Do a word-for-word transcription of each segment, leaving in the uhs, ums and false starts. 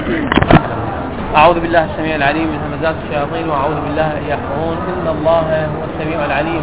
أعوذ بالله السميع العليم من همزات الشياطين وأعوذ بالله أن يحضرون إن الله هو السميع العليم.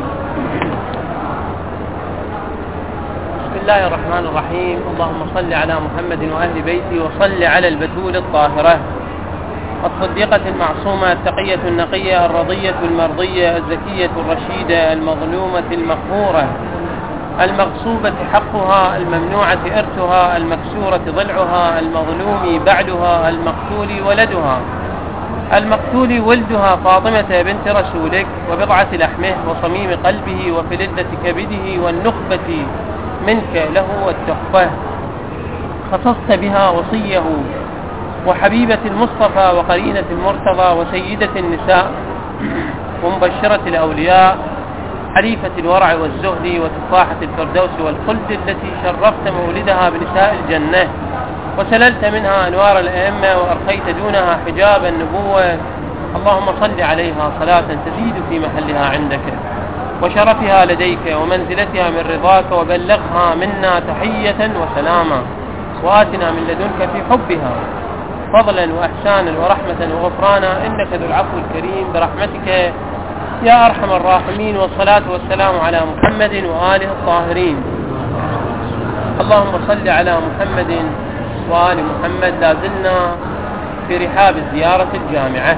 بسم الله الرحمن الرحيم. اللهم صل على محمد وأهل بيته وصل على البتول الطاهرة الصديقة المعصومة التقية النقية الرضية المرضية الزكية الرشيدة المظلومة المقهورة المغصوبة حقها الممنوعة إرثها المكسورة ضلعها المظلوم بعدها المقتول ولدها المقتول ولدها فاطمة بنت رسولك وبضعة لحمه وصميم قلبه وفلذة كبده والنخبة منك له والتحفة خصصت بها وصيه وحبيبة المصطفى وقرينة المرتضى وسيدة النساء ومبشرة الأولياء حليفة الورع والزهد وتفاحة الفردوس والخلد التي شرفت مولدها بنساء الجنة وسللت منها أنوار الأئمة وأرخيت دونها حجاب النبوة. اللهم صل عليها صلاة تزيد في محلها عندك وشرفها لديك ومنزلتها من رضاك وبلغها منا تحية وسلاما وآتنا من لدنك في حبها فضلا وإحسانا ورحمة وغفرانا إنك ذو العفو الكريم برحمتك يا أرحم الراحمين. والصلاة والسلام على محمد وآله الطاهرين. اللهم صل على محمد وآل محمد. لازلنا في رحاب الزيارة الجامعة،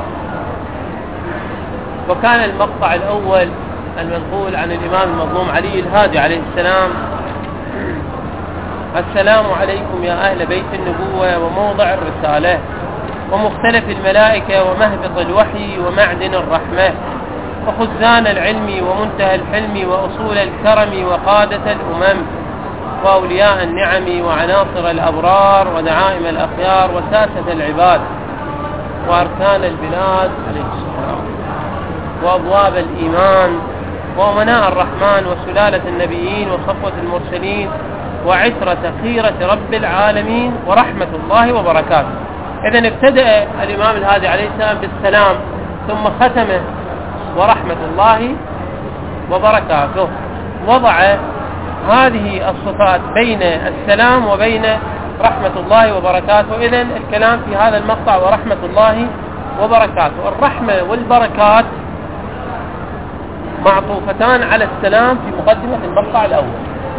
وكان المقطع الأول المنقول عن الإمام المظلوم علي الهادي عليه السلام: السلام عليكم يا أهل بيت النبوة وموضع الرسالة ومختلف الملائكة ومهبط الوحي ومعدن الرحمة وخزان العلم ومنتهى الحلم وأصول الكرم وقادة الأمم وأولياء النعم وعناصر الأبرار ودعائم الأخيار وساسة العباد وأركان البلاد عليه السلام وأبواب الإيمان وأمناء الرحمن وسلالة النبيين وصفوة المرسلين وعترة خيرة رب العالمين ورحمة الله وبركاته. إذن ابتدأ الإمام الهادي عليه السلام بالسلام ثم ختمه ورحمة الله وبركاته. وضع هذه الصفات بين السلام وبين رحمة الله وبركاته. إذن الكلام في هذا المقطع ورحمة الله وبركاته. الرحمة والبركات معطوفتان على السلام في مقدمة المقطع الأول.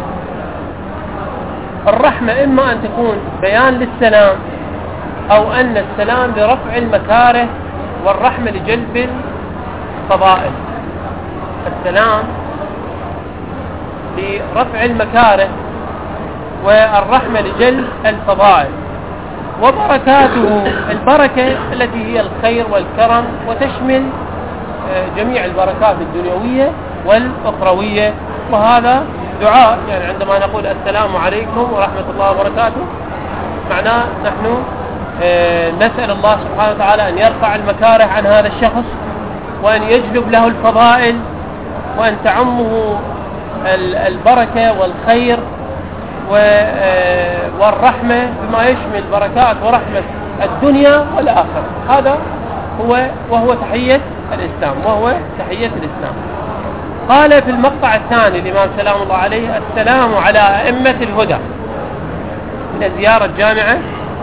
الرحمة إما أن تكون بيان للسلام أو أن السلام لرفع المكاره والرحمة لجلب الفضائل. السلام لرفع المكاره والرحمة لجلب الفضائل. وبركاته البركة التي هي الخير والكرم وتشمل جميع البركات الدنيوية والأخروية. وهذا دعاء، يعني عندما نقول السلام عليكم ورحمة الله وبركاته معناه نحن نسأل الله سبحانه وتعالى أن يرفع المكاره عن هذا الشخص وأن يجلب له الفضائل وأن تعمه البركة والخير والرحمة بما يشمل بركات ورحمة الدنيا والآخرة. هذا هو وهو تحية الإسلام وهو تحية الإسلام. قال في المقطع الثاني الإمام سلام الله عليه: السلام على أئمة الهدى من زيارة الجامعة.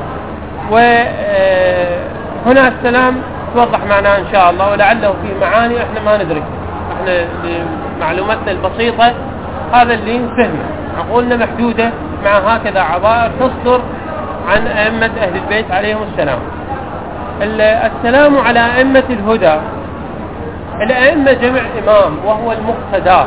وهنا السلام توضح معناه إن شاء الله، ولعله في معاني إحنا ما ندرك. إحنا لمعلوماتنا البسيطة هذا اللي فهمه، عقولنا محدودة مع هكذا عبارة تصدر عن أئمة أهل البيت عليهم السلام. السلام على أئمة الهدى. الأئمة جمع إمام وهو المقتدى.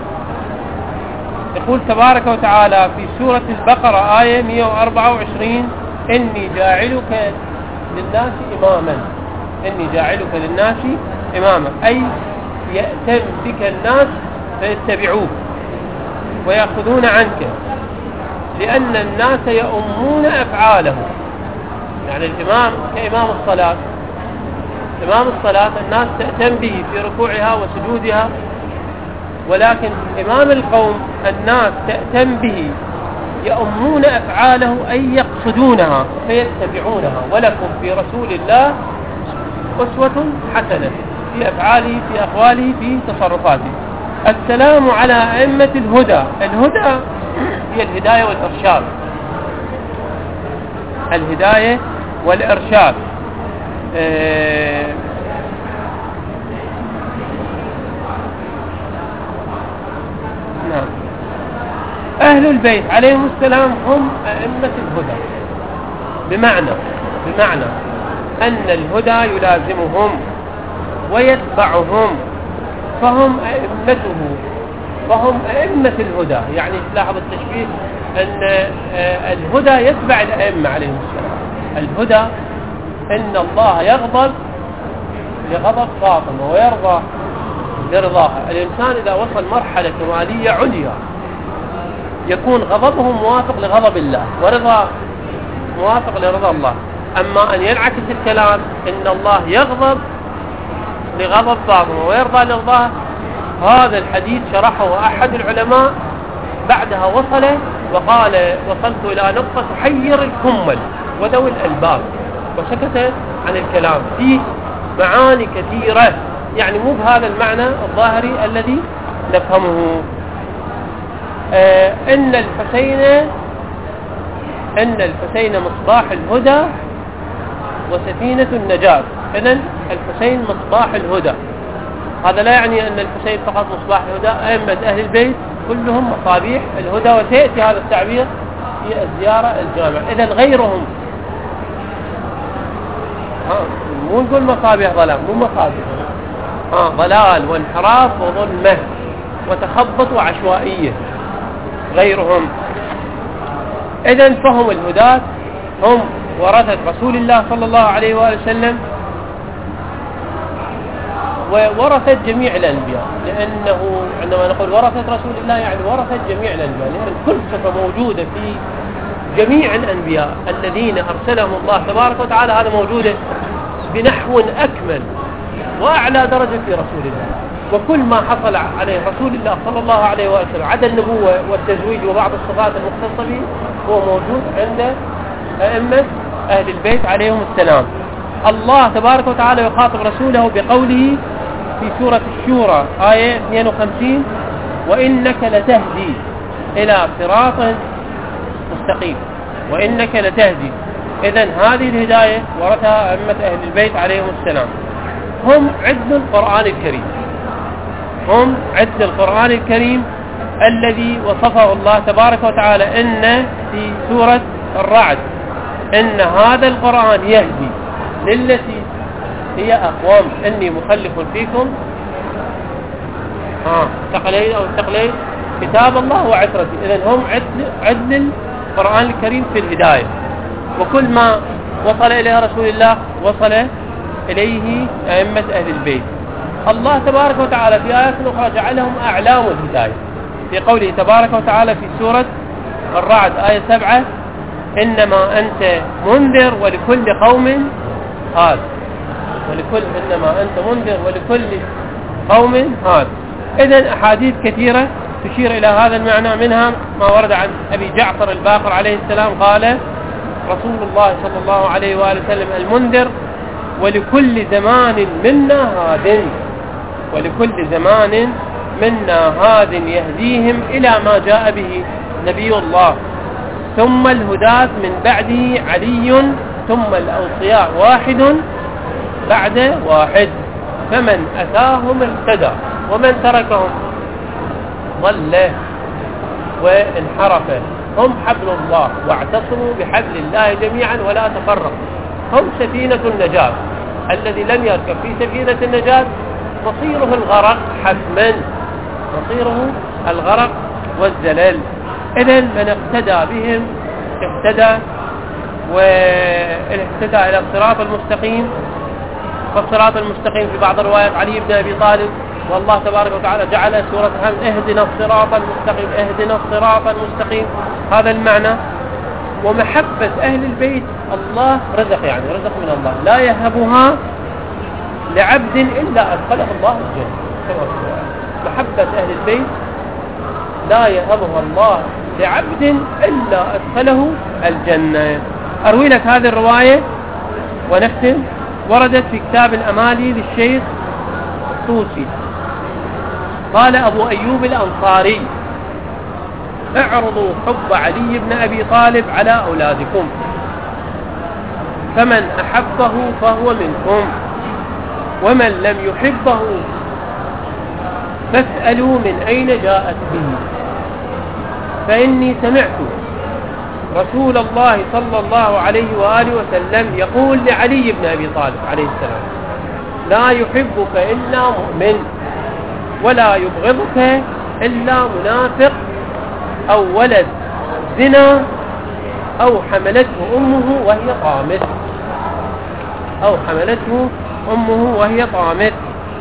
يقول تبارك وتعالى في سورة البقرة آية مئة وأربعة وعشرين: إني جاعلك للناس إماما. إني جاعلك للناس إماما، أي يأتم بك الناس فيتبعوك ويأخذون عنك، لأن الناس يؤمون أفعاله. يعني الإمام كإمام الصلاة، إمام الصلاة الناس تأتم به في ركوعها وسجودها، ولكن إمام القوم الناس تأتم به يؤمون أفعاله أي يقصدونها فيتبعونها. ولكم في رسول الله أسوة حسنة في أفعاله في أقواله في تصرفاته. السلام على أئمة الهدى. الهدى هي الهداية والإرشاد. الهداية والإرشاد. آه نعم. أهل البيت عليهم السلام هم أئمة الهدى، بمعنى بمعنى أن الهدى يلازمهم ويتبعهم، فهم أئمته، فهم أئمة الهدى. يعني تلاحظ التشبيه أن الهدى يتبع الأئمة عليهم السلام. الهدى أن الله يغضب لغضب فاطمة ويرضى لرضاها. الإنسان إذا وصل مرحلة كمالية عليا يكون غضبه موافق لغضب الله ورضا موافق لرضا الله. أما أن ينعكس الكلام أن الله يغضب لغضب فاطمة ويرضى لرضاها، هذا الحديث شرحه أحد العلماء بعدها وصل وقال: وصلت إلى نقطة تحير الكمل وذوي الألباب، وسكت عن الكلام فيه معاني كثيرة، يعني مو بهذا المعنى الظاهري الذي نفهمه. آه إن الحسين إن الحسين مصباح الهدى وسفينة النجاة. إذن الحسين مصباح الهدى، هذا لا يعني أن الحسين فقط مصباح الهدى، أئمة أهل البيت كلهم مصابيح الهدى، وسيأتي هذا التعبير في الزيارة الجامعة. إذن غيرهم ها مو نقول مصابيح ظلام، مو مصابيح ها ضلال وانحراف وظلمة وتخبط وعشوائية غيرهم. إذن فهم الهداة هم ورثة رسول الله صلى الله عليه وآله وسلم وورثة جميع الأنبياء، لأنه عندما نقول ورثة رسول الله يعني ورثة جميع الأنبياء، لأن كل صفة موجودة في جميع الأنبياء الذين أرسلهم الله تبارك وتعالى هذا موجودة بنحو أكمل وأعلى درجة في رسول الله. وكل ما حصل عليه رسول الله صلى الله عليه وسلم عدا النبوة والتزويج وبعض الصفات المختصة به هو موجود عند أئمة أهل البيت عليهم السلام. الله تبارك وتعالى يخاطب رسوله بقوله في سورة الشورى آية اثنين وخمسين: وإنك لتهدي إلى صراط مستقيم، وإنك لتهدي. إذن هذه الهداية ورثها أئمة أهل البيت عليهم السلام. هم عد القرآن الكريم، هم عد القرآن الكريم الذي وصفه الله تبارك وتعالى إن في سورة الرعد إن هذا القرآن يهدي للتي هي أقوم، إني مخلف فيكم آه ثقلين أو ثقلين كتاب الله وعترتي. إذن هم عدل, عدل القرآن الكريم في الهداية، وكل ما وصل إليه رسول الله وصل إليه أئمة أهل البيت. الله تبارك وتعالى في آيات أخرى جعلهم أعلام الهداية في قوله تبارك وتعالى في سورة الرعد آية سبعة: إنما أنت منذر ولكل قوم هاد. ولكل إنما أنت منذر ولكل قوم هاد. إذن أحاديث كثيرة تشير إلى هذا المعنى، منها ما ورد عن أبي جعفر الباقر عليه السلام قال: رسول الله صلى الله عليه وآله وسلم المنذر ولكل زمان منا هاد، ولكل زمان منا هاد يهديهم إلى ما جاء به نبي الله، ثم الهداة من بعده علي، ثم الأوصياء واحد بعد واحد، فمن أتاهم اهتدى ومن تركهم ضل وانحرف. هم حبل الله واعتصموا بحبل الله جميعا ولا تفرقوا. هم سفينة النجاة، الذي لم يركب في سفينة النجاة مصيره الغرق حتما، مصيره الغرق والزلل. إذن من اقتدى بهم اهتدى، والاهتدى إلى الصراط المستقيم. فالصراط المستقيم في بعض الروايات علي بن أبي طالب، والله تبارك وتعالى جعل سورة الحمد اهدنا الصراط المستقيم، اهدنا الصراط المستقيم، هذا المعنى. ومحبة أهل البيت الله رزق، يعني رزق من الله لا يهبها لعبد إلا أدخله الله الجنة. محبة أهل البيت لا يهبها الله لعبد إلا أدخله الجنة. أروي لك هذه الرواية ونختم. وردت في كتاب الأمالي للشيخ الطوسي قال أبو أيوب الأنصاري: اعرضوا حب علي بن أبي طالب على أولادكم. فمن أحبه فهو منكم، ومن لم يحبه فاسألوا من أين جاءت به، فإني سمعت رسول الله صلى الله عليه وآله وسلم يقول لعلي بن أبي طالب عليه السلام: لا يحبك إلا مؤمن، ولا يبغضك إلا منافق، أو ولد زنا، أو حملته أمه وهي طامث، أو حملته أمه وهي طامث.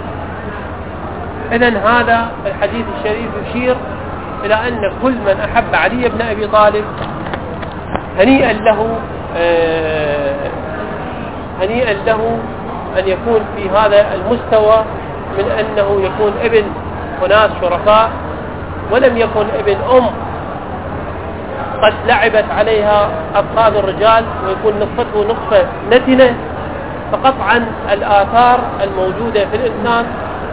إذن هذا الحديث الشريف يشير إلى أن كل من أحب علي بن أبي طالب هنيئا له آه هنيئا له أن يكون في هذا المستوى من أنه يكون ابن أناس شرفاء، ولم يكن ابن أم قد لعبت عليها أفخاذ الرجال ويكون نطفته نطفة نتنة. فقطعا الآثار الموجودة في الإنسان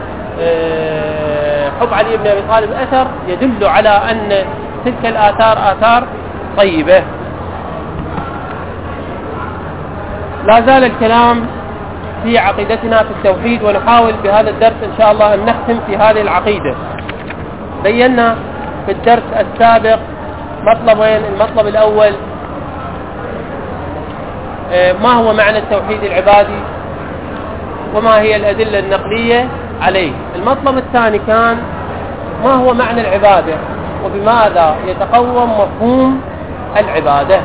حب علي بن أبي طالب أثر يدل على أن تلك الآثار آثار طيبة. لا زال الكلام في عقيدتنا في التوحيد، ونحاول بهذا الدرس إن شاء الله أن نختم في هذه العقيدة. بينا في الدرس السابق مطلبين: المطلب الأول ما هو معنى التوحيد العبادي وما هي الأدلة النقلية عليه. المطلب الثاني كان ما هو معنى العبادة وبماذا يتقوم مفهوم العبادة.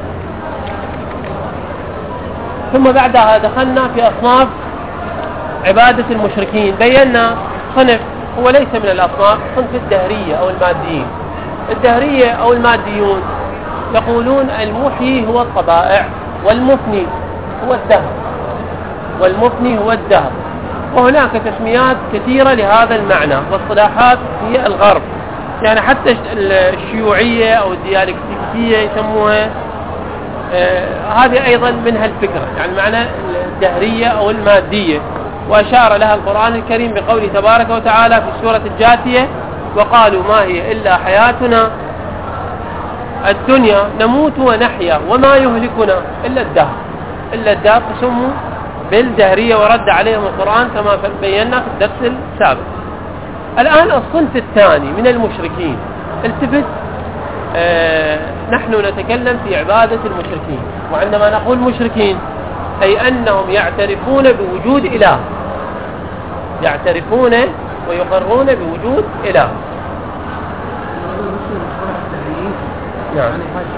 ثم بعدها دخلنا في أصناف عبادة المشركين. بينا صنف هو ليس من الأصناف، صنف الدهرية أو الماديين. الدهرية أو الماديون يقولون المحيي هو الطبائع، والمفني هو الدهر، والمفني هو الدهر. وهناك تسميات كثيرة لهذا المعنى، واصطلاحات هي الغرب، يعني حتى الشيوعية أو الديالكتيكية يسموها. آه هذه أيضا منها الفكرة، يعني معنى الدهرية أو المادية. وأشار لها القرآن الكريم بقوله تبارك وتعالى في السورة الجاثية: وقالوا ما هي إلا حياتنا الدنيا نموت ونحيا وما يهلكنا إلا الدهر. إلا الدهر تسموا بالدهرية، ورد عليهم القرآن كما بينا في الدرس السابق. الآن الصنف الثاني من المشركين. التفت، آه نحن نتكلم في عبادة المشركين، وعندما نقول مشركين أي أنهم يعترفون بوجود إله، يعترفون ويقرون بوجود إله. نعم.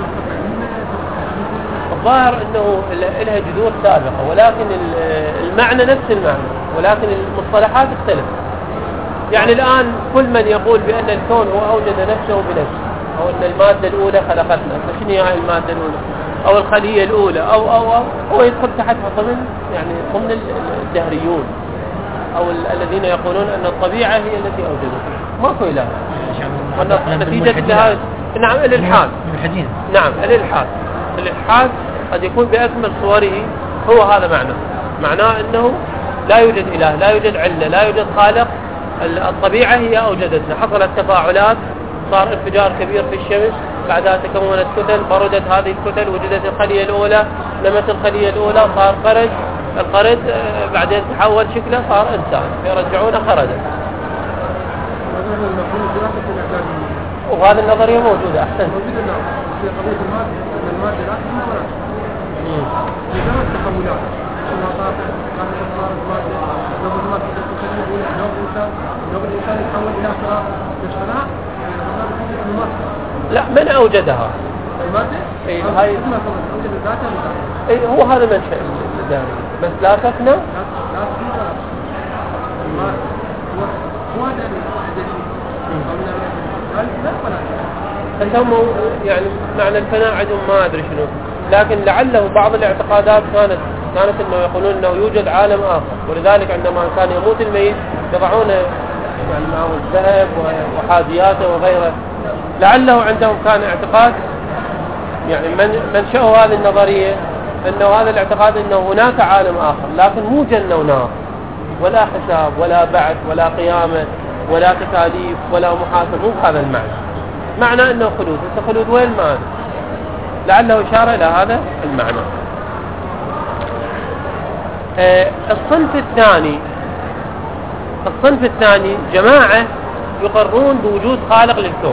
الظاهر أنه لها جذور سابقة، ولكن المعنى نفس المعنى، ولكن المصطلحات تختلف. يعني الآن كل من يقول بأن الكون هو أوجد نفسه بنفسه، أو أن المادة الأولى خلقتنا، فشنو هي المادة الأولى؟ أو الخلية الأولى، أو أو أو هو يدخل تحتها ضمن يعني ضمن الدهريون، أو الذين يقولون أن الطبيعة هي التي أوجدتها، ماكو إله. نتيجة لهذا نعم الإلحاد. نعم الإلحاد. الإلحاد قد يكون بأكمل صوره هو هذا معنى، معناه أنه لا يوجد إله، لا يوجد علة، لا يوجد خالق، الطبيعة هي أوجدتنا. حصلت تفاعلات، صار انفجار كبير في الشمس، بعدها تكونت كتل، بردت هذه الكتل، وجدت الخلية الأولى، نمت الخلية الأولى، صار قرد، القرد بعدين تحول شكله صار إنسان، يرجعونه خردا. وهذه النظرية موجودة. أحسن. في قضية المادة، المادة لا تكون ولا تكون. إذا ما التحولات، إنها صارت كانت صارت المادة، لو ما تقدر تسميه ولا لو الإنسان لو الإنسان يتحول إلى صار بشراء، لا من أوجدها؟ المادة؟ إيه هاي. أوجد ذاتها. إيه هو هذا منشأ الدهري، بس لا تفنى. لا لا تفنى ولا. المادة هو هو هذا الدليل. فسموا يعني معنى الفناء عندهم ما أدري شنو، لكن لعله بعض الاعتقادات كانت كانت انه يقولون انه يوجد عالم آخر، ولذلك عندما كان يموت الميت يضعون يعني معه الذهب وحادياته وغيره. لعله عندهم كان اعتقاد يعني من منشأه هذه النظرية انه هذا الاعتقاد انه هناك عالم آخر، لكن مو جنة ونار ولا حساب ولا بعث ولا قيامة ولا تكاليف ولا محاسبة، مو هذا المعنى. معنى انه خلود، انت خلود وين؟ ما لعله اشاره الى هذا المعنى. آه الصنف الثاني الصنف الثاني جماعة يقرون بوجود خالق للكون.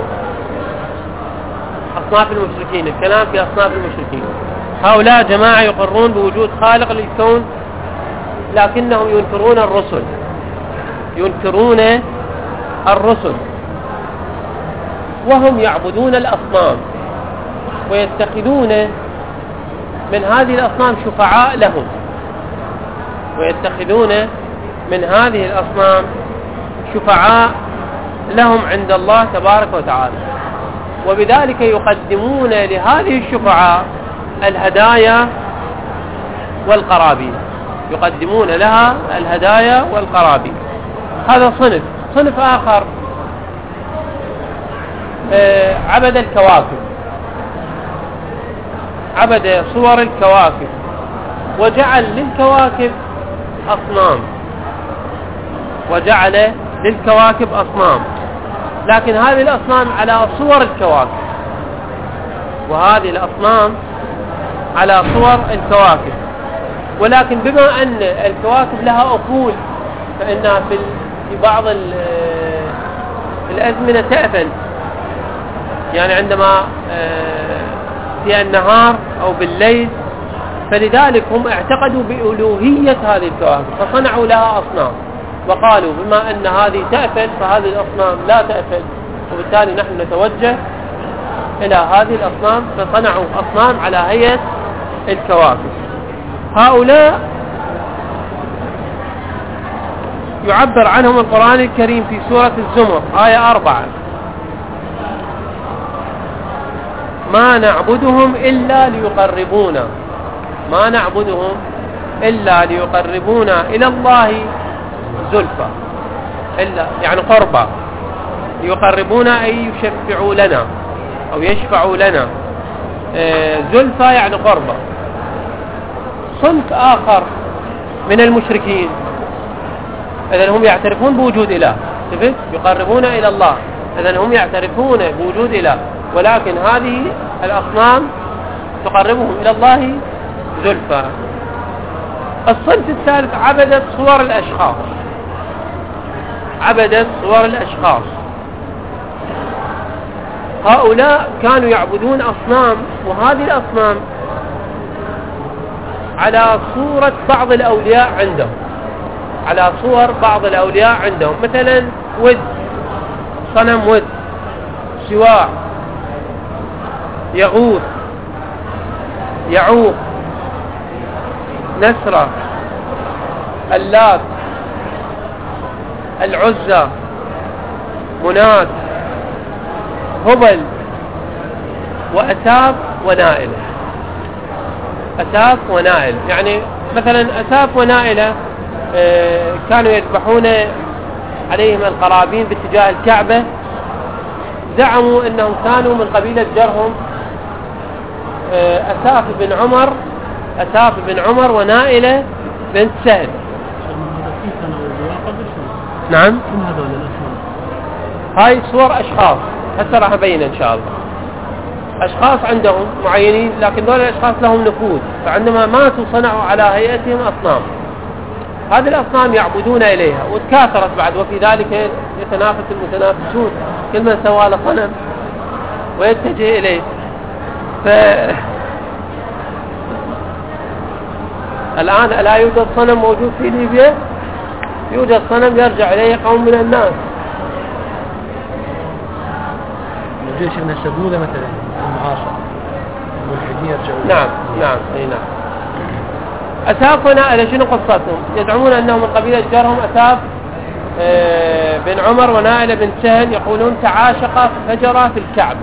أصناف المشركين، الكلام في أصناف المشركين. هؤلاء جماعة يقرون بوجود خالق للكون، لكنهم ينكرون الرسل ينكرون الرسل وهم يعبدون الأصنام ويتخذون من هذه الأصنام شفعاء لهم ويتخذون من هذه الأصنام شفعاء لهم عند الله تبارك وتعالى، وبذلك يقدمون لهذه الشفعاء الهدايا والقرابين يقدمون لها الهدايا والقرابين. هذا صنف. صنف آخر عبد الكواكب، عبد صور الكواكب وجعل للكواكب أصنام وجعل للكواكب أصنام لكن هذه الأصنام على صور الكواكب وهذه الأصنام على صور الكواكب ولكن بما أن الكواكب لها أفول فإنها في بعض الأزمنة تأفل، يعني عندما في النهار أو بالليل، فلذلك هم اعتقدوا بألوهية هذه الكواكب فصنعوا لها أصنام وقالوا بما أن هذه تأفل فهذه الأصنام لا تأفل، وبالتالي نحن نتوجه إلى هذه الأصنام فصنعوا أصنام على هيئة الكواكب. هؤلاء يعبر عنهم القرآن الكريم في سورة الزمر آية أربعة: ما نعبدهم إلا ليقربونا ما نعبدهم إلا ليقربونا إلى الله زلفى، إلا يعني قربا، ليقربونا أي يشفعوا لنا أو يشفعوا لنا، زلفى يعني قربا. صنف آخر من المشركين إذن هم يعترفون بوجود إله، يقربون إلى الله، إذن هم يعترفون بوجود إله، ولكن هذه الأصنام تقربهم إلى الله زلفى. الصنف الثالث عبدت صور الأشخاص عبدت صور الأشخاص هؤلاء كانوا يعبدون أصنام، وهذه الأصنام على صورة بعض الأولياء عندهم على صور بعض الأولياء عندهم مثلا ود، صنم ود، سواع، يغوث، يعوق، نسرة، اللات، العزى، منات، هبل، وأتاب ونائل. أتاب ونائل يعني مثلا أتاب ونائلة كانوا يذبحون عليهم القرابين باتجاه الكعبة، زعموا أنهم كانوا من قبيلة جرهم، أتاف بن عمر أتاف بن عمر ونائلة بنت سهل. نعم، هاي صور أشخاص هسه راح أبين إن شاء الله. أشخاص عندهم معينين، لكن دول الأشخاص لهم نفوذ، فعندما ماتوا صنعوا على هيئتهم أصنام. هذه الأصنام يعبدون إليها وتكاثرت بعد، وفي ذلك يتنافس المتنافسون، كل من سوى له صنم ويتجه إليه. ف... الآن لا يوجد صنم موجود في ليبيا، يوجد صنم يرجع إليه قوم من الناس. موجود شيخنا السبودة مثلا المعاصر الملحدين يرجعون. نعم نعم أي نعم. أتاف ونائلة شنو قصتهم؟ يزعمون أنهم من قبيلة جرهم أتاف بن عمر ونائلة بن سهل، يقولون تعاشقا فجرا في الكعبة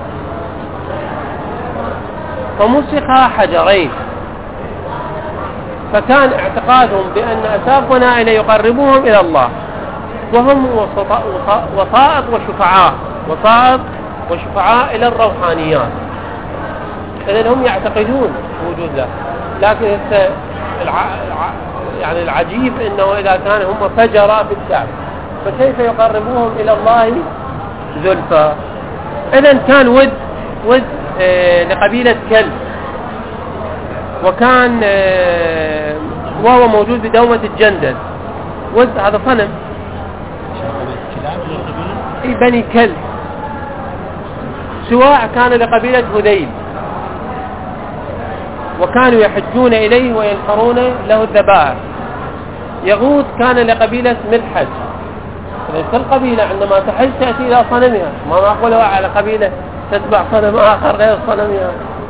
فمسخا حجرين، فكان اعتقادهم بأن أتاف ونائلة يقربوهم إلى الله، وهم وسائط وشفعاء وسائط وشفعاء إلى الروحانيات. إذن هم يعتقدون وجود الله، لكن الع... يعني العجيب أنه إذا كان هم فجرا في الكعبة فكيف يقربوهم إلى الله زلفى؟ إذن كان ود ود آه لقبيلة كلب، وكان آه وهو موجود بدومة الجندل. وز هذا صنم بني كلب، سواع كان لقبيلة هذيل، وكانوا يحجون إليه وينحرون له الذبائح. يغوث كان لقبيلة ملحج. كل قبيلة عندما تحج تأتي إلى صنمها، ما معقولة على قبيلة تتبع صنم آخر غير صنمها.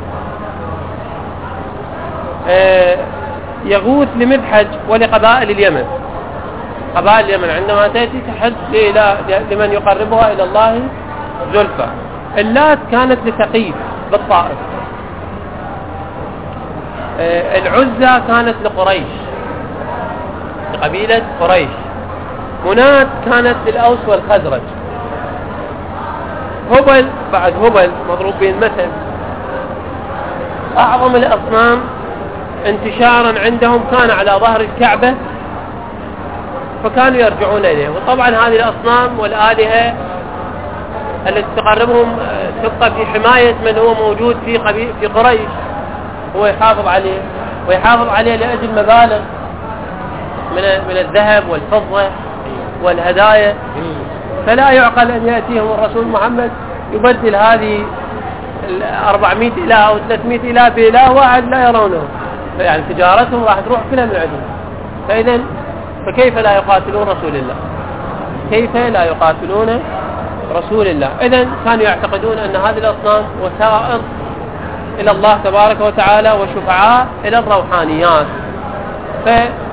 آه يغوث لملحج ولقبائل اليمن. قبائل اليمن عندما تأتي تحج لمن يقربها إلى الله زلفى. اللات كانت لثقيف بالطائف. آه العزى كانت لقريش، لقبيلة قريش. منات كانت للأوس والخزرج. هبل بعد هبل مضروب بالمثل، أعظم الأصنام انتشارا عندهم كان على ظهر الكعبة، فكانوا يرجعون إليه. وطبعا هذه الأصنام والآلهة التي تقربهم تبقى في حماية من هو موجود في في قريش، هو يحافظ عليه ويحافظ عليه لأجل مبالغ من من الذهب والفضة والهدايا. فلا يعقل أن يأتيهم الرسول محمد يبدل هذه أربعمائة إله أو ثلاثمائة إله بإله واحد لا يرونه، يعني تجارتهم راح تروح كلها من عندهم. فإذا فكيف لا يقاتلون رسول الله؟ كيف لا يقاتلون رسول الله؟ إذن كانوا يعتقدون أن هذه الأصنام وسائط إلى الله تبارك وتعالى وشفعاء إلى الروحانيات. ف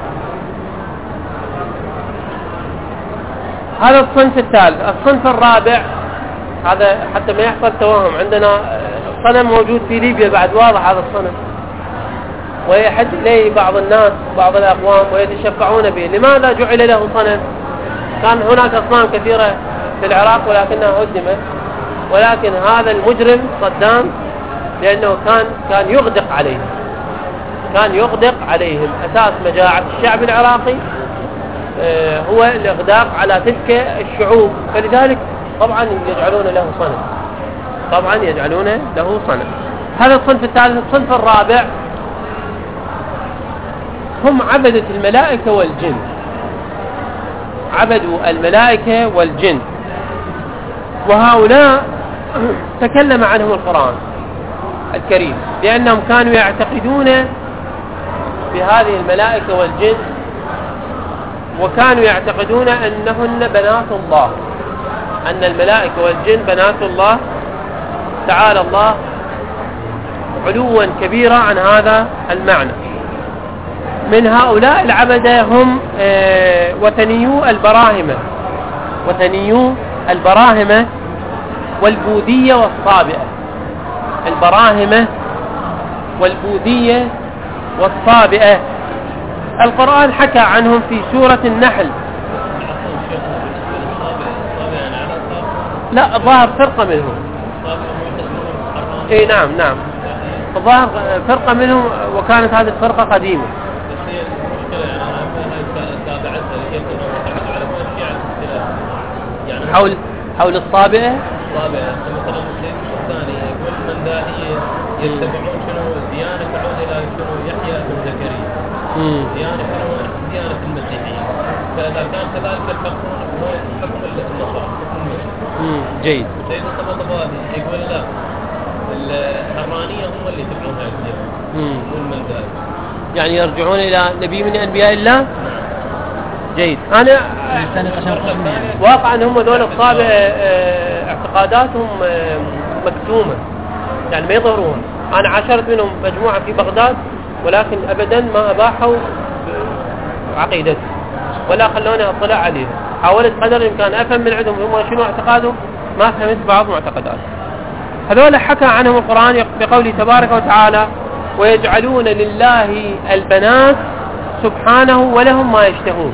هذا الصنف الثالث. الصنف الرابع، هذا حتى ما يحصل توهم، عندنا صنم موجود في ليبيا بعد، واضح هذا الصنم، ويحج إليه بعض الناس بعض الأقوام ويتشفعون به. لماذا جعل له صنم؟ كان هناك أصنام كثيرة في العراق ولكنها هدمت، ولكن هذا المجرم صدام لأنه كان كان يغدق عليهم، كان يغدق عليهم. أساس مجاعة الشعب العراقي هو الإغداق على تلك الشعوب، فلذلك طبعا يجعلون له صنم، طبعا يجعلون له صنم. هذا الصنف الثالث. الصنف الرابع هم عبدة الملائكة والجن، عبدوا الملائكة والجن، وهؤلاء تكلم عنهم القرآن الكريم لأنهم كانوا يعتقدون بهذه الملائكة والجن، وكانوا يعتقدون أنهن بنات الله، أن الملائكة والجن بنات الله تعالى الله علوا كبيرا عن هذا المعنى. من هؤلاء العبدة هم وثنيو البراهمة، وثنيو البراهمة والبوذية والصابئة. البراهمة والبوذية والصابئة القرآن حكى عنهم في سورة النحل. لا، ظاهر فرقة منهم. اي نعم نعم ظاهر فرقة منهم، وكانت هذه الفرقة قديمة. حول حول الصابئة. الصابئة مثلا الثاني يقول من ذا هي يتبعون شنو الديانة تعود إلى شنو يحيى بن زكريا، ديانة شنو ديانة المسيحية. فإذا كان كذلك الحكم هو حكم النصارى، حكم المسيح. جيد. سيد الطباطبائي يقول لا، الحرانية هم اللي يتبعون هاي الديانة والمن ذا، يعني يرجعون إلى نبي من أنبياء الله. جيد. أنا واقعا هم دول الصابئة اعتقاداتهم مكتومة، يعني ما يظهروها. أنا عاشرت منهم مجموعة في بغداد، ولكن أبدا ما أباحوا عقيدتهم ولا خلوني أطلع عليها. حاولت قدر الإمكان أفهم من عندهم هم شنو اعتقادهم، ما فهمت بعض معتقدات هذول. حكى عنهم القرآن بقوله تبارك وتعالى: ويجعلون لله البنات سبحانه ولهم ما يشتهون.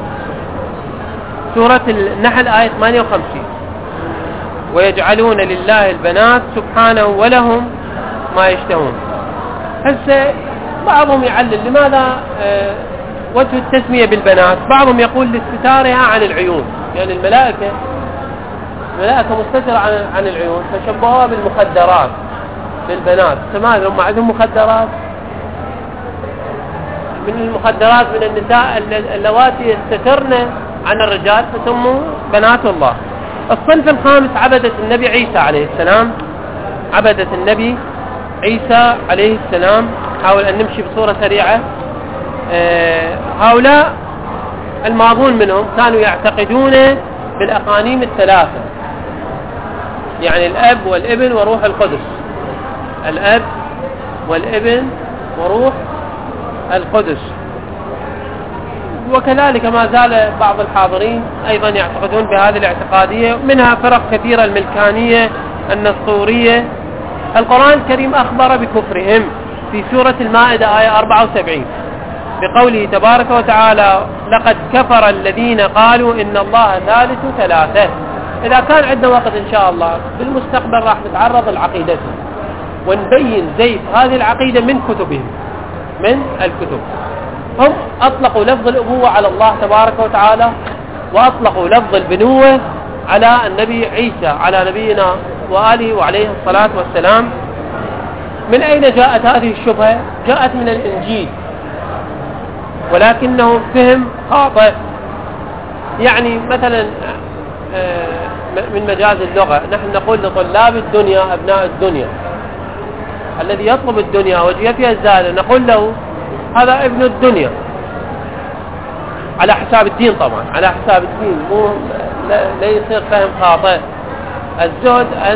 سورة النحل آية ثمانية وخمسين. ويجعلون لله البنات سبحانه ولهم ما يشتهون. هسه بعضهم يعلل لماذا آه وجه التسمية بالبنات. بعضهم يقول لاستتارها عن العيون، يعني الملائكة الملائكة مستترة عن, عن العيون، فشبهوها بالمخدرات للبنات. تمام، هم عندهم مخدرات من المخدرات من النساء اللواتي يستترن عن الرجال فسموا بنات الله. الصنف الخامس عبدة النبي عيسى عليه السلام. عبدة النبي عيسى عليه السلام. حاول أن نمشي بصورة سريعة. أه هؤلاء الماضون منهم كانوا يعتقدون بالأقانيم الثلاثة، يعني الأب والابن وروح القدس. الأب والابن وروح القدس. وكذلك ما زال بعض الحاضرين أيضا يعتقدون بهذه الاعتقادية، منها فرق كثيرة، الملكانية، النسطورية. القرآن الكريم أخبر بكفرهم في سورة المائدة آية أربعة وسبعين بقوله تبارك وتعالى: لقد كفر الذين قالوا إن الله ثالث ثلاثة. إذا كان عندنا وقت إن شاء الله بالمستقبل راح نتعرض لعقيدتهم ونبين زيف هذه العقيدة من كتبهم، من الكتب. هم أطلقوا لفظ الأبوة على الله تبارك وتعالى، وأطلقوا لفظ البنوة على النبي عيسى على نبينا وآله وعليه الصلاة والسلام. من أين جاءت هذه الشبهة؟ جاءت من الإنجيل، ولكنه فهم خاطئ. يعني مثلا من مجاز اللغة نحن نقول لطلاب الدنيا أبناء الدنيا، الذي يطلب الدنيا وجه فيها الزائد نقول له هذا ابن الدنيا، على حساب الدين طبعا، على حساب الدين، مو لا يصير فهم خاطئ. الزهد أن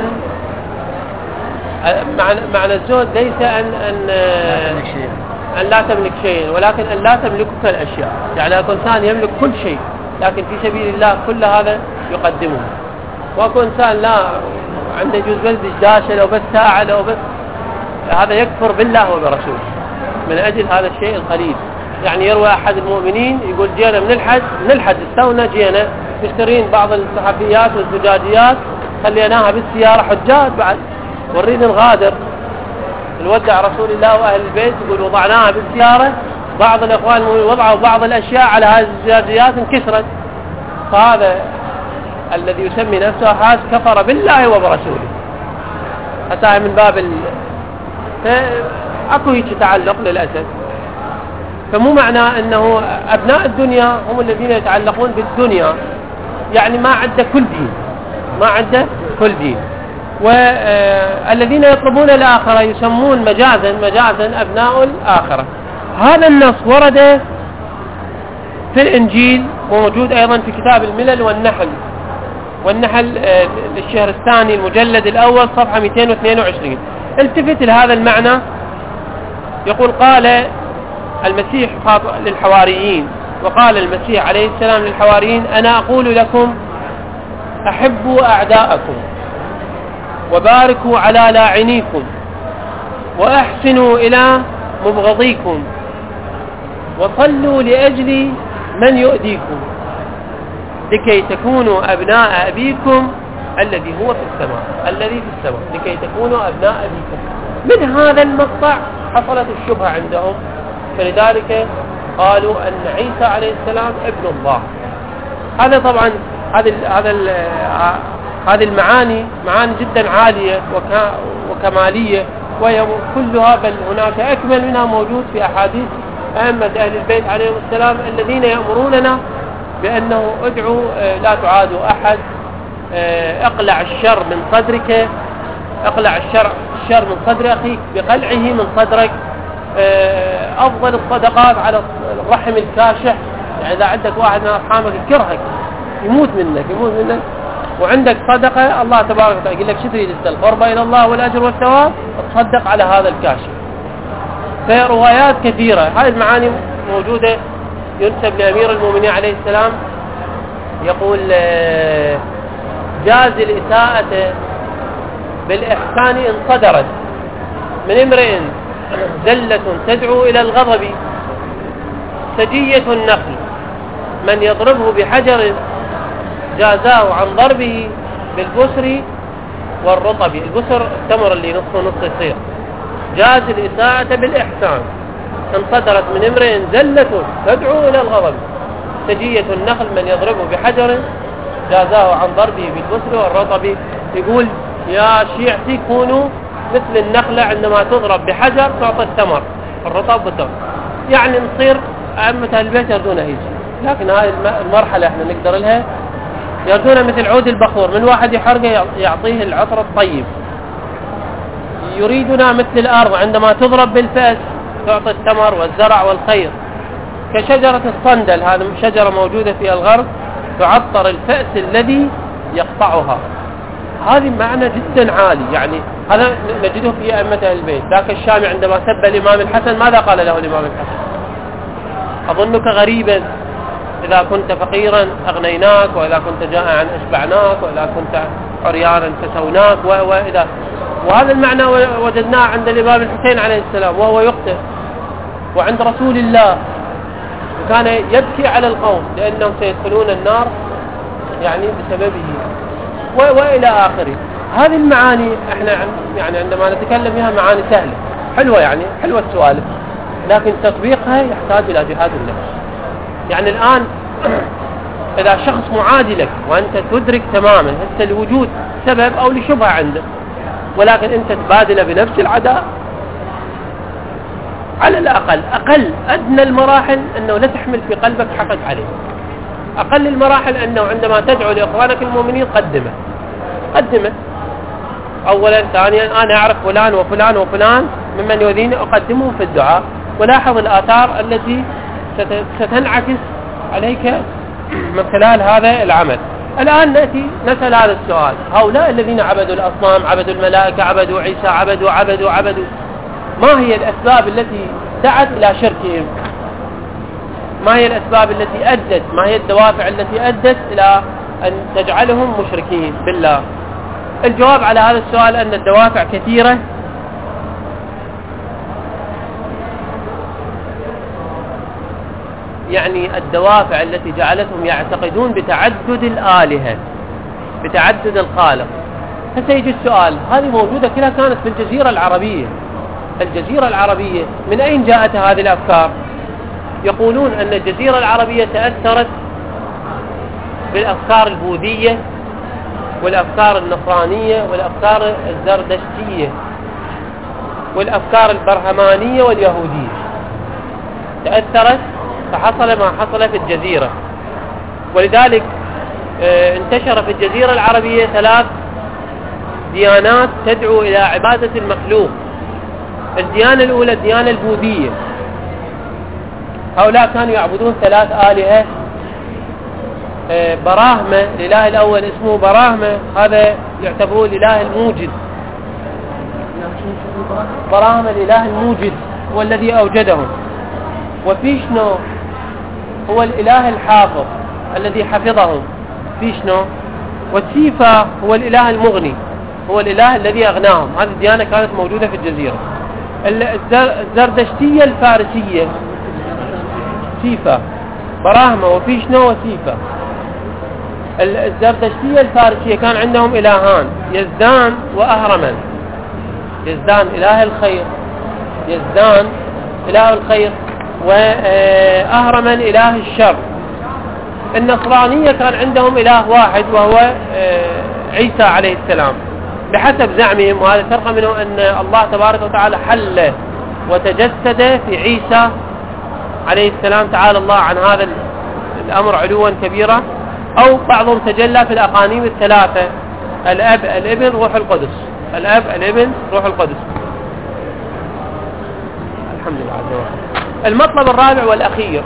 معنى معنى الزهد ليس أن أن أن لا تملك شيء، ولكن أن لا تملكك الأشياء. يعني أكو إنسان يملك كل شيء لكن في سبيل الله كل هذا يقدمه، وأكو إنسان لا عنده يجوز بس داشة لو بس ساعة لو بس، هذا يكفر بالله وبرسوله من أجل هذا الشيء القليل. يعني يروى أحد المؤمنين يقول جينا من الحج من الحج استونا جينا مشترين بعض الصحفيات والزجاجيات خليناها بالسيارة حجات بعد ونريد نغادر نودع رسول الله وأهل البيت، يقول وضعناها بالسيارة، بعض الأخوان وضعوا بعض الأشياء على هذه الزجاجيات انكسرت. فهذا الذي يسمي نفسه حاج كفر بالله وبرسوله. هذا من باب ال... أكو هيك تعلق للأسف. فمو معناه أنه أبناء الدنيا هم الذين يتعلقون بالدنيا، يعني ما عنده كل دين، ما عنده كل دين. والذين يطلبون الآخرة يسمون مجازا مجازا أبناء الآخرة. هذا النص ورد في الإنجيل وموجود أيضا في كتاب الملل والنحل والنحل للشهر الثاني المجلد الأول صفحة مئتين واثنين وعشرين. التفت لهذا المعنى. يقول قال المسيح للحواريين، وقال المسيح عليه السلام للحواريين: أنا أقول لكم أحبوا أعداءكم وباركوا على لاعنيكم وأحسنوا إلى مبغضيكم وصلوا لأجل من يؤذيكم لكي تكونوا أبناء أبيكم الذي هو في السماء الذي في السماء لكي تكونوا أبناء أبيكم. من هذا المقطع حصلت الشبهة عندهم، فلذلك قالوا أن عيسى عليه السلام ابن الله. هذا طبعا هذه هذا هذه المعاني معاني جدا عالية وكمالية، وهي كلها بل هناك أكمل منها موجود في أحاديث أئمة أهل البيت عليهم السلام الذين يأمروننا بأنه ادعوا لا تعادوا أحد، اقلع الشر من صدرك، اقلع الشر الشر من صدر أخيك بقلعه من صدرك. أفضل الصدقات على الرحم الكاشح. يعني إذا عندك واحد من أرحامك يكرهك يموت منك يموت منك وعندك صدقة، الله تبارك وتعالى يقول لك شو تريد؟ القرب إلى الله والأجر والثواب، تصدق على هذا الكاشف. فروايات كثيرة هذه المعاني موجودة. ينسب لأمير المؤمنين عليه السلام يقول: جاز الإساءة بالإحسان إن صدرت من امرئ زلة تدعو إلى الغضب، سجية النخل من يضربه بحجر جازاه عن ضربه بالبسر والرطب. البسر التمر اللي نصه نص يصير. جاز الإساءة بالإحسان إن صدرت من امرئ زلة تدعو إلى الغضب، سجية النخل من يضربه بحجر جازاه عن ضربه بالبسر والرطب. يقول يا شيعتي كونوا مثل النخلة عندما تضرب بحجر تعطي الثمر الرطب والتمر. يعني نصير أئمة أهل البيت يردون هيك، لكن هاي المرحلة احنا نقدر لها يردونها مثل عود البخور، من واحد يحرقه يعطيه العطر الطيب. يريدنا مثل الأرض عندما تضرب بالفأس تعطي الثمر والزرع والخير، كشجرة الصندل، هذه شجرة موجودة في الغرب تعطر الفأس الذي يقطعها. هذه معنى جدا عالي، يعني هذا نجده في أئمة أهل البيت. ذاك الشامي عندما سب الإمام الحسن ماذا قال له الإمام الحسن؟ أظنك غريبا، إذا كنت فقيرا أغنيناك، وإذا كنت جائعا أشبعناك، وإذا كنت عريانا كسوناك، وإذا وهذا المعنى وجدناه عند الإمام الحسين عليه السلام وهو يقتل، وعند رسول الله كان يبكي على القوم لأنهم سيدخلون النار يعني بسببه، وإلى آخره. هذه المعاني احنا يعني عندما نتكلم فيها معاني سهلة حلوة، يعني حلوة السؤال، لكن تطبيقها يحتاج إلى جهاد النفس. يعني الآن إذا شخص معادي لك وأنت تدرك تماما هسه الوجود سبب أو لشبهة عنده، ولكن أنت تبادله بنفس العداء، على الأقل أقل أدنى المراحل أنه لا تحمل في قلبك حقد عليه. أقل المراحل أنه عندما تدعو لإخوانك المؤمنين قدمه قدمه أولا. ثانيا أنا أعرف فلان وفلان وفلان ممن يؤذيني أقدمهم في الدعاء، ولاحظ الآثار التي ستنعكس عليك من خلال هذا العمل. الآن نأتي نسأل هذا السؤال: هؤلاء الذين عبدوا الأصنام، عبدوا الملائكة، عبدوا عيسى، عبدوا عبدوا عبدوا ما هي الأسباب التي دعت إلى شركهم؟ ما هي الأسباب التي أدت، ما هي الدوافع التي أدت إلى أن تجعلهم مشركين بالله؟ الجواب على هذا السؤال أن الدوافع كثيرة، يعني الدوافع التي جعلتهم يعتقدون بتعدد الآلهة، بتعدد الخالق. فسيجي السؤال: هذه موجودة كلها كانت في الجزيرة العربية. الجزيرة العربية من أين جاءت هذه الأفكار؟ يقولون أن الجزيرة العربية تأثرت بالأفكار البوذية والأفكار النصرانية والأفكار الزردشتية والأفكار البرهمانية واليهودية، تأثرت فحصل ما حصل في الجزيرة. ولذلك انتشر في الجزيرة العربية ثلاث ديانات تدعو إلى عبادة المخلوق. الديانة الأولى الديانة البوذية، هؤلاء كانوا يعبدون ثلاث آلهة. براهمة الإله الأول اسمه براهمة، هذا يعتبروه الإله الموجد. براهمة الإله الموجد هو الذي أوجدهم. وفيشنو هو الإله الحافظ الذي حفظهم، فيشنو. وسيفا هو الإله المغني، هو الإله الذي أغناهم. هذه الديانة كانت موجودة في الجزيرة. الزردشتية الفارسية سيفا، براهمة وفيشنو وسيفا. الزردشتية الفارسية كان عندهم إلهان، يزدان وأهرمن. يزدان إله الخير، يزدان إله الخير، وأهرمن إله الشر. النصرانية كان عندهم إله واحد وهو عيسى عليه السلام بحسب زعمهم، وهذا فرق منه أن الله تبارك وتعالى حل وتجسد في عيسى عليه السلام، تعالى الله عن هذا الأمر علوا كبيرا. أو بعضهم تجلى في الأقانيم الثلاثة: الأب، الابن، روح القدس. الأب، الابن، روح القدس. الحمد لله عز وجل. المطلب الرابع والأخير،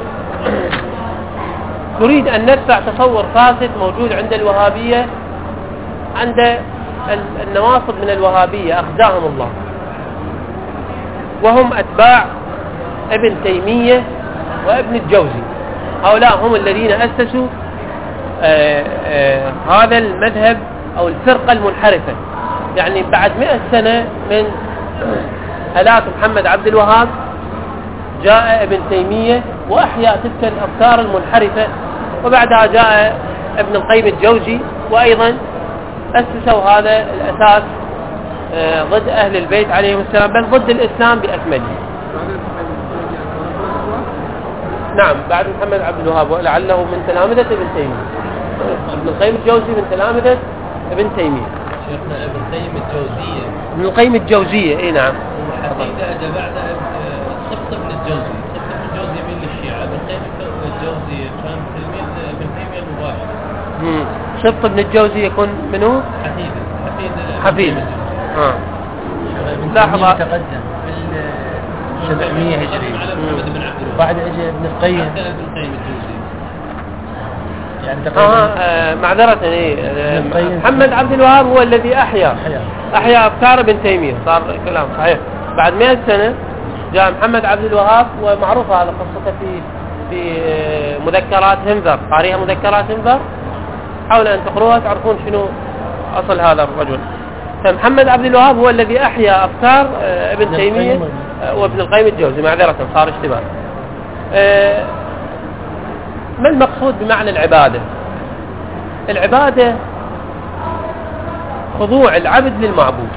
نريد أن ندفع تصور فاسد موجود عند الوهابية، عند النواصب من الوهابية أخزاهم الله، وهم أتباع ابن تيمية وابن الجوزي. هؤلاء هم الذين أسسوا آآ آآ هذا المذهب أو الفرقة المنحرفة. يعني بعد مئة سنة من هلاك محمد عبد الوهاب جاء ابن تيمية وأحيا تلك الأفكار المنحرفة، وبعدها جاء ابن القيم الجوزي وأيضا أسسوا هذا الأساس ضد أهل البيت عليهم السلام، بل ضد الإسلام بأكمله. نعم، بعد محمد عبد الوهاب، ولعله من تلامذة ابن تيمية. ابن القيم الجوزي من تلامذة ابن تيمية. شيخنا ابن القيم الجوزية، ابن القيم الجوزية، اي نعم. الحقيقة بعد سقط ابن الجوزي، سقط ابن القيم الجوزي كان تلميذ ابن تيمية المباشر. امم سبط ابن الجوزي يكون منو؟ حفيد حفيد حفيد. اه لحظة تقدم في سبعمية هجري بعد اجى ابن القيم حتى ابن القيم الجوزي يعني تقريبا. آه معذرة إيه محمد عبد الوهاب هو الذي أحيا أحيا أفكار ابن تيمية. صار كلام صحيح. بعد مئة سنة جاء محمد عبد الوهاب، ومعروف هذا قصته في في مذكرات هنفر، قارئها مذكرات هنفر، حاول أن تقروها تعرفون شنو أصل هذا الرجل. فمحمد عبد الوهاب هو الذي أحيا أفكار ابن تيمية وابن القيم الجوزي. معذرة صار اشتباه. ما المقصود بمعنى العبادة؟ العبادة خضوع العبد للمعبود.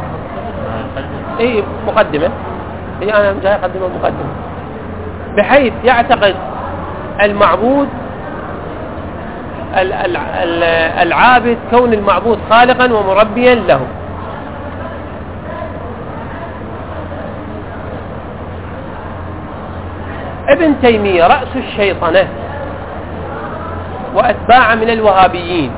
اي مقدمة، اي انا جاي اقدم مقدمة، بحيث يعتقد المعبود العابد كون المعبود خالقا ومربيا له. ابن تيمية رأس الشيطنة وأتباع من الوهابيين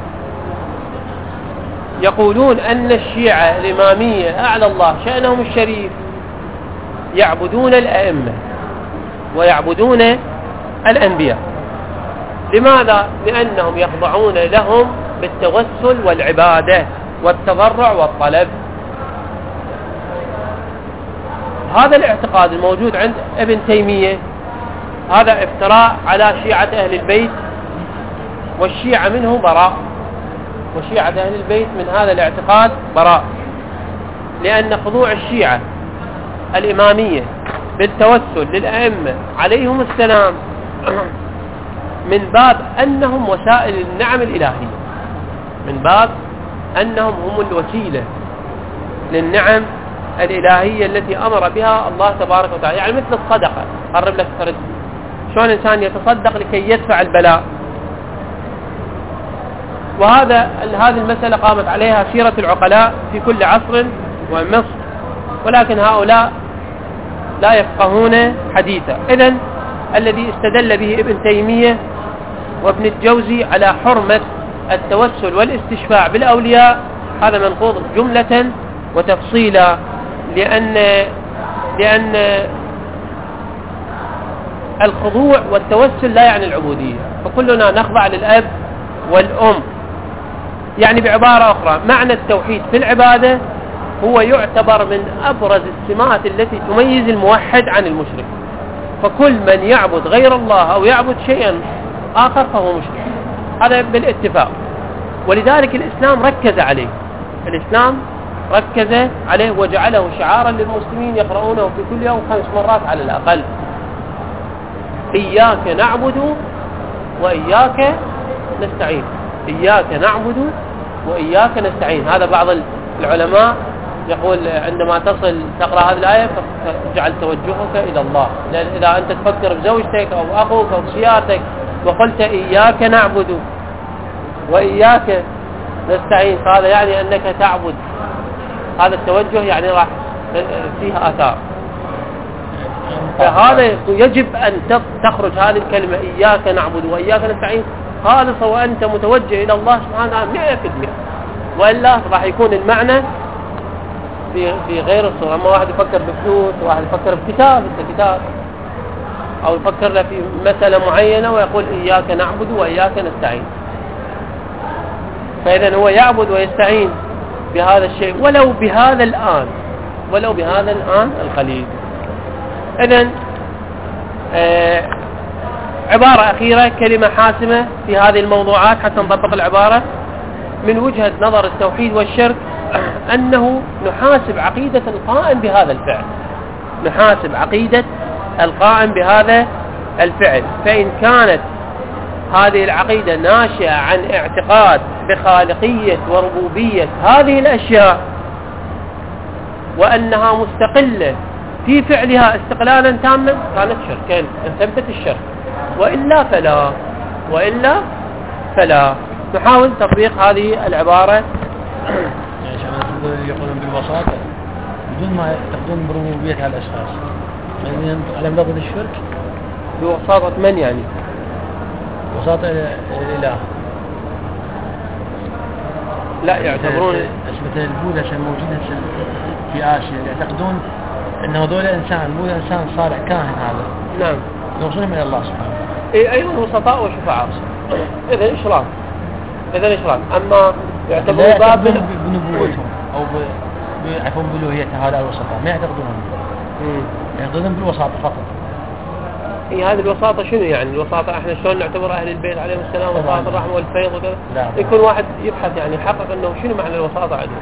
يقولون أن الشيعة الإمامية أعلى الله شأنهم الشريف يعبدون الأئمة ويعبدون الأنبياء. لماذا؟ لأنهم يخضعون لهم بالتوسل والعبادة والتضرع والطلب. هذا الاعتقاد الموجود عند ابن تيمية هذا افتراء على شيعة أهل البيت، والشيعة منه براء، وشيعة أهل البيت من هذا الاعتقاد براء، لأن خضوع الشيعة الإمامية بالتوسل للأئمة عليهم السلام من باب أنهم وسائل النعم الإلهية، من باب أنهم هم الوسيلة للنعم الإلهية التي أمر بها الله تبارك وتعالى. يعني مثل الصدقة، قرب لك فرد شلون الإنسان يتصدق لكي يدفع البلاء. وهذا هذه المسألة قامت عليها سيرة العقلاء في كل عصر ومصر، ولكن هؤلاء لا يفقهون حديثا. إذن الذي استدل به ابن تيمية وابن الجوزي على حرمة التوسل والاستشفاع بالأولياء هذا منقوض جملة وتفصيلا، لأن لأن الخضوع والتوسل لا يعني العبودية، فكلنا نخضع للأب والأم. يعني بعبارة أخرى معنى التوحيد في العبادة هو يعتبر من أبرز السمات التي تميز الموحد عن المشرك، فكل من يعبد غير الله أو يعبد شيئا آخر فهو مشرك، هذا بالاتفاق. ولذلك الإسلام ركز عليه، الإسلام ركز عليه وجعله شعارا للمسلمين يقرؤونه في كل يوم خمس مرات على الأقل: إياك نعبد وإياك نستعين، إياك نعبد وإياك نستعين. هذا بعض العلماء يقول عندما تصل تقرأ هذه الآية فاجعل توجهك إلى الله، لأن إذا أنت تفكر بزوجتك أو أخوك أو سيارتك وقلت إياك نعبد وإياك نستعين هذا يعني أنك تعبد، هذا التوجه يعني راح فيها آثار. فهذا يجب أن تخرج هذه الكلمة إياك نعبد وإياك نستعين خالصة وأنت متوجه إلى الله سبحانه وتعالى مئة في المئة، وإلا راح يكون المعنى في في غير الصورة. أما واحد يفكر بفلوس، واحد يفكر بكتاب كتاب، أو يفكر له في مسألة معينة ويقول إياك نعبد وإياك نستعين، فإذا هو يعبد ويستعين بهذا الشيء ولو بهذا الآن ولو بهذا الآن القليل. إذن آه عبارة أخيرة، كلمة حاسمة في هذه الموضوعات حتى نطبق العبارة. من وجهة نظر التوحيد والشرك أنه نحاسب عقيدة القائم بهذا الفعل، نحاسب عقيدة القائم بهذا الفعل، فإن كانت هذه العقيدة ناشئة عن اعتقاد بخالقية وربوبية هذه الأشياء وأنها مستقلة في فعلها استقلالا تاما كانت شركين، انثبت الشرك، وإلا فلا وإلا فلا. نحاول تطبيق هذه العبارة. يقولون بالبساطة بدون ما يعتقدون بربوبية على الأشخاص، يعني على لفظ الشرك بوساطة من يعني؟ وساطة الإله. لا يعتبرون مثل البوذا عشان موجودين في آسيا يعتقدون أنه هذول إنسان مو إنسان صالح كاهن هذا. نعم. يوصلون من الله سبحانه. إيه أيضا وسطاء وشفعاء. إذا إشراك. إذا إشراك. أما يعتبرون باب بنبوتهم أو عفوا بألوهية هؤلاء الوسطاء ما يعتقدونهم. يعتقدون بالوساطة فقط. إيه هذه الوساطة شنو يعني؟ الوساطة إحنا شلون نعتبر أهل البيت عليهم السلام وساطة الرحمة والفيض وكذا؟ يكون واحد يبحث يعني يحقق أنه شنو معنى الوساطة عندهم.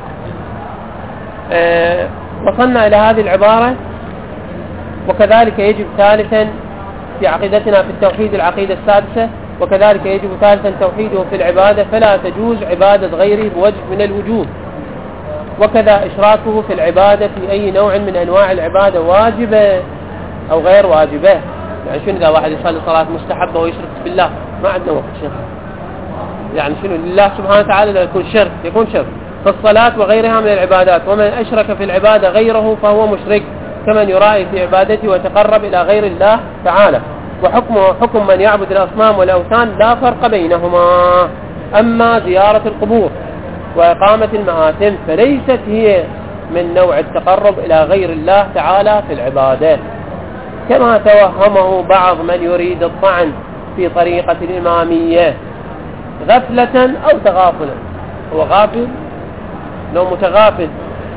أه وصلنا إلى هذه العبارة. وكذلك يجب ثالثا في عقيدتنا في التوحيد العقيدة السادسة وكذلك يجب ثالثا توحيده في العبادة فلا تجوز عبادة غيره بوجه من الوجوب وكذا إشراكه في العبادة في أي نوع من أنواع العبادة واجبة أو غير واجبة. يعني شنو إذا واحد يصلي صلاة مستحبة ويشرك بالله ما عندنا وقت شرك يعني شنو لله سبحانه وتعالى لا يكون شرك يكون شرك في الصلاة وغيرها من العبادات ومن أشرك في العبادة غيره فهو مشرك كمن يرائي في عبادته وتقرب إلى غير الله تعالى وحكمه حكم من يعبد الأصنام والأوثان لا فرق بينهما. أما زيارة القبور وإقامة المآتم فليست هي من نوع التقرب إلى غير الله تعالى في العبادة كما توهمه بعض من يريد الطعن في طريقة الإمامية غفلة أو تغافلا. هو غافل لو متغافل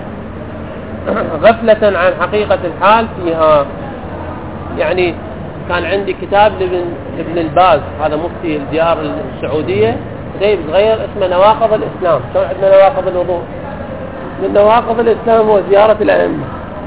غفلة عن حقيقة الحال فيها. يعني كان عندي كتاب لابن ابن الباز هذا مفتي الديار السعودية كتاب صغير اسمه نواقض الإسلام. شو عندنا نواقض الوضوء؟ من نواقض الإسلام هو زيارة الأئمة.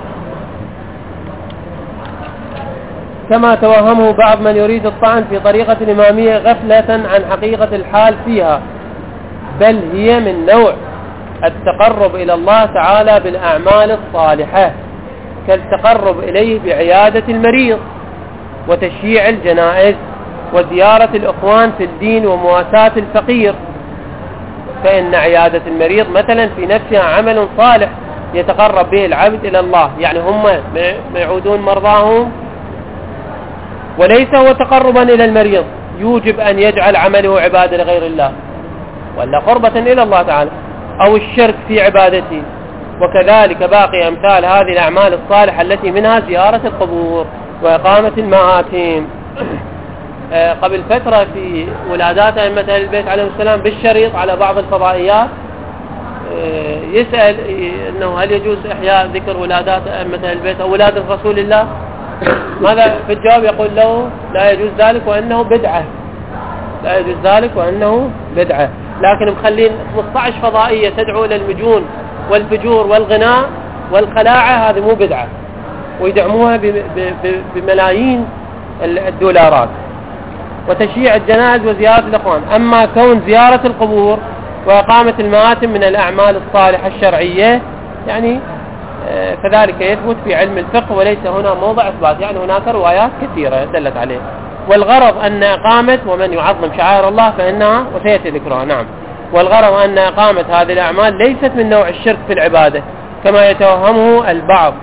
كما توهمه بعض من يريد الطعن في طريقة الإمامية غفلة عن حقيقة الحال فيها بل هي من نوع التقرب إلى الله تعالى بالأعمال الصالحة كالتقرب إليه بعيادة المريض وتشييع الجنائز وزيارة الإخوان في الدين ومواساة الفقير. فإن عيادة المريض مثلا في نفسها عمل صالح يتقرب به العبد إلى الله يعني هم ما يعودون مرضاهم وليس هو تقربا إلى المريض يوجب أن يجعل عمله عبادة لغير الله ولا قربة إلى الله تعالى أو الشرك في عبادته. وكذلك باقي أمثال هذه الأعمال الصالحة التي منها زيارة القبور وإقامة المآتم. قبل فترة في ولادات أئمة أهل البيت عليهم السلام بالشريط على بعض الفضائيات يسأل أنه هل يجوز إحياء ذكر ولادات أئمة أهل البيت أو ولادة رسول الله؟ ماذا في الجواب يقول له لا يجوز ذلك وأنه بدعة لا يجوز ذلك وأنه بدعة. لكن مخلين خمسة عشر فضائية تدعو إلى المجون والفجور والغناء والخلاعة هذه مو بدعة ويدعموها بملايين الدولارات وتشييع الجنائز وزيارة الأخوان. أما كون زيارة القبور وإقامة المآتم من الأعمال الصالحة الشرعية يعني كذلك يثبت في علم الفقه وليس هنا موضع إثبات يعني هناك روايات كثيرة دلت عليه. والغرض أن إقامة ومن يعظم شعائر الله فإنها وسيأتي ذكرها. نعم. والغرض أن إقامة هذه الأعمال ليست من نوع الشرك في العبادة كما يتوهمه البعض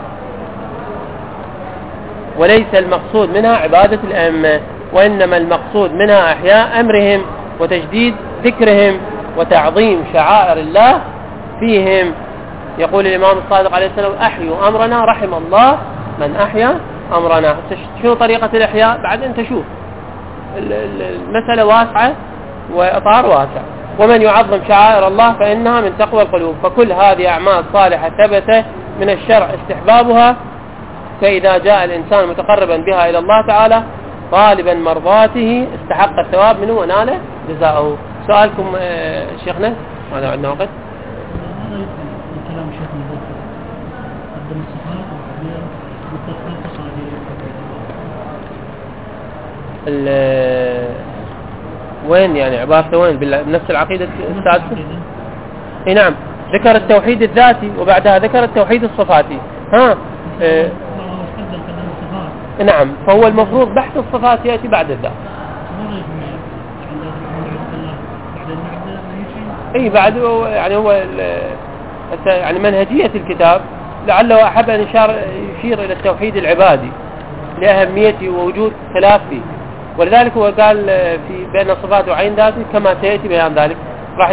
وليس المقصود منها عبادة الأئمة وإنما المقصود منها إحياء أمرهم وتجديد ذكرهم وتعظيم شعائر الله فيهم. يقول الإمام الصادق عليه السلام أحيوا أمرنا رحم الله من أحيا أمرنا. شنو طريقة الإحياء؟ بعد أنت شوف المسألة واسعة وإطار واسع. ومن يعظم شعائر الله فإنها من تقوى القلوب. فكل هذه أعمال صالحة ثبت من الشرع استحبابها فإذا جاء الإنسان متقربا بها إلى الله تعالى طالبا مرضاته استحق الثواب منه ونال جزاءه. سؤالكم شيخنا ماذا عندنا وقت؟ وين يعني عبارته وين بنفس العقيدة السادسة؟ اي نعم ذكر التوحيد الذاتي وبعدها ذكر التوحيد الصفاتي. ها اه نعم فهو المفروض بحث الصفات يأتي بعد الذات. اي بعد يعني هو يعني منهجية الكتاب لعله أحب أن يشير إلى التوحيد العبادي لأهميته ووجود خلاف فيه. ولذلك هو قال في بين الصفات وعين ذاته كما سيأتي بيان ذلك راح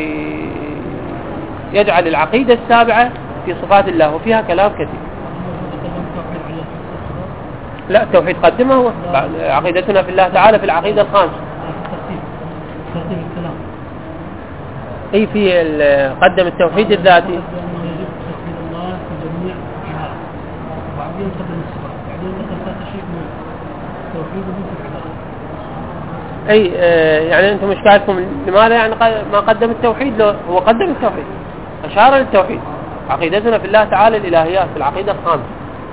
يجعل العقيدة السابعة في صفات الله وفيها كلام كثير. لا التوحيد قدمه هو عقيدتنا في الله تعالى في العقيدة الخامسة. اي في قدم التوحيد الذاتي اي آه يعني انتم مشكلتكم لماذا يعني ما قدم التوحيد؟ لو هو قدم التوحيد اشار للتوحيد. عقيدتنا في الله تعالى الالهيات في العقيدة الخامسة.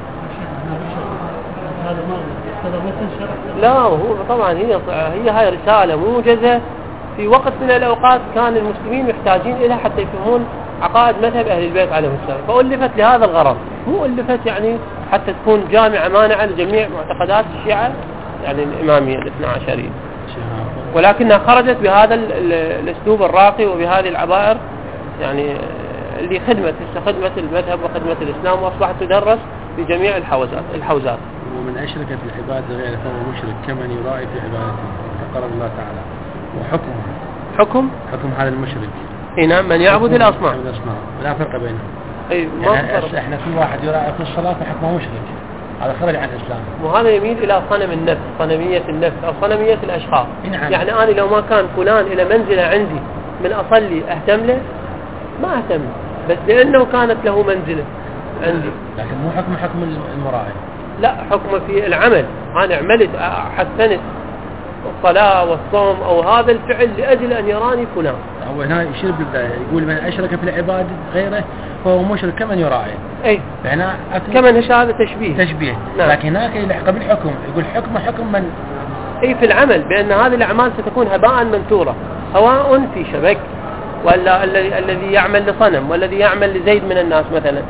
لا هو طبعا هي هي هاي رسالة موجزة في وقت من الأوقات كان المسلمين محتاجين إليها حتى يفهمون عقائد مذهب أهل البيت عليهم السلام، فألفت لهذا الغرض. مو ألفت يعني حتى تكون جامعة مانعة لجميع معتقدات الشيعة يعني الإمامية الاثنى عشرية، ولكنها خرجت بهذا الأسلوب الراقي وبهذه العبائر يعني اللي خدمت خدمة المذهب وخدمة الإسلام، وأصبحت تدرس في جميع الحوزات الحوزات. ومن أشرك في العبادة غير فهو مشرك كمن يرائي في عبادته تقرب الله تعالى. وحكم حكم حكم هذا المشرك اي نعم من يعبد الأصنام لا فرق بينهم. اي ما يعني فرق. احنا في واحد يراعي في الصلاة فحكمه مشرك، هذا خرج عن الإسلام. وهذا يميل إلى صنم النفس، صنمية النفس أو صنمية الأشخاص. نعم. يعني أنا لو ما كان فلان إلى منزلة عندي من أصلي أهتم له ما أهتم، بس لأنه كانت له منزلة عندي. لكن مو حكم حكم المراعي. لا حكم في العمل، أنا عملت حسنت الصلاة والصوم أو هذا الفعل لأجل أن يراني فلان. هو هنا يشير بالبداية يقول من أشرك في العبادة غيره فهو مشرك كمن يراعي. أي هنا كمن هش هذا تشبيه تشبيه. نعم. لكن هناك يلحق بالحكم يقول حكم حكم من أي في العمل بأن هذه الأعمال ستكون هباء منثورة، سواء في شبك ولا الذي الذي يعمل لصنم والذي يعمل لزيد من الناس مثلا.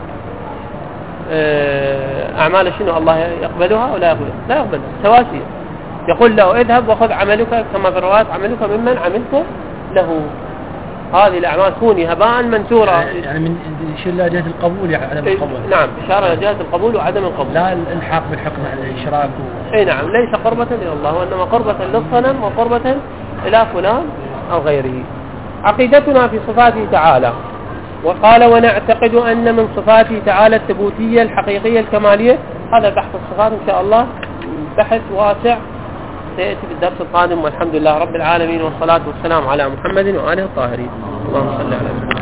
أعمال شنو الله يقبلها ولا يقبلها؟ لا يقبلها سواسية. يقول له اذهب وخذ عملك كما في الروايات عملك ممن عملت له. هذه الأعمال تكون هباء منثورة. يعني من يشير إلى جهة القبول يعني عدم القبول. نعم إشارة إلى جهة القبول وعدم القبول. لا الإلحاق بالحكم على الإشراك. و... أي نعم ليس قربة إلى الله وإنما قربة للصنم وقربة إلى فلان أو غيره. عقيدتنا في صفاته تعالى. وقال ونعتقد أن من صفاته تعالى الثبوتية الحقيقية الكمالية. هذا بحث الصفات إن شاء الله بحث واسع سيأتي في الدرس القادم، والحمد لله رب العالمين والصلاة والسلام على محمد وآله الطاهرين. اللهم صل على محمد.